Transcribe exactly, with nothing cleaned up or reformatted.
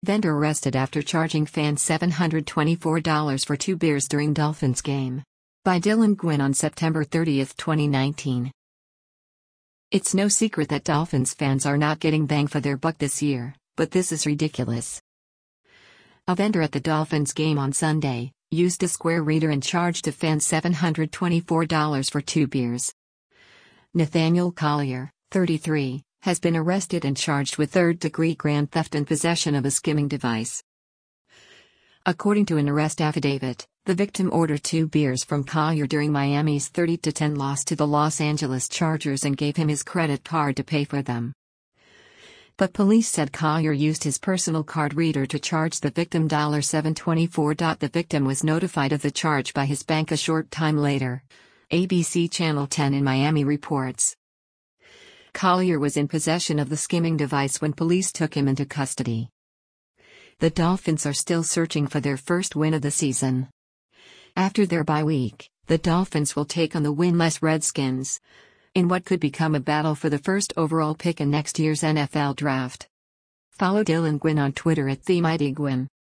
Vendor arrested after charging fans seven hundred twenty-four dollars for two beers during Dolphins game. By Dylan Gwynn on September thirtieth, twenty nineteen. It's no secret that Dolphins fans are not getting bang for their buck this year, but this is ridiculous. A vendor at the Dolphins game on Sunday used a Square reader and charged a fan seven hundred twenty-four dollars for two beers. Nathaniel Collier, thirty-three, has been arrested and charged with third-degree grand theft and possession of a skimming device. According to an arrest affidavit, the victim ordered two beers from Collier during Miami's thirty to ten loss to the Los Angeles Chargers and gave him his credit card to pay for them. But police said Collier used his personal card reader to charge the victim seven hundred twenty-four dollars. The victim was notified of the charge by his bank a short time later. A B C Channel ten in Miami reports. Collier was in possession of the skimming device when police took him into custody. The Dolphins are still searching for their first win of the season. After their bye week, the Dolphins will take on the winless Redskins in what could become a battle for the first overall pick in next year's N F L draft. Follow Dylan Gwynn on Twitter at TheMightyGwynn.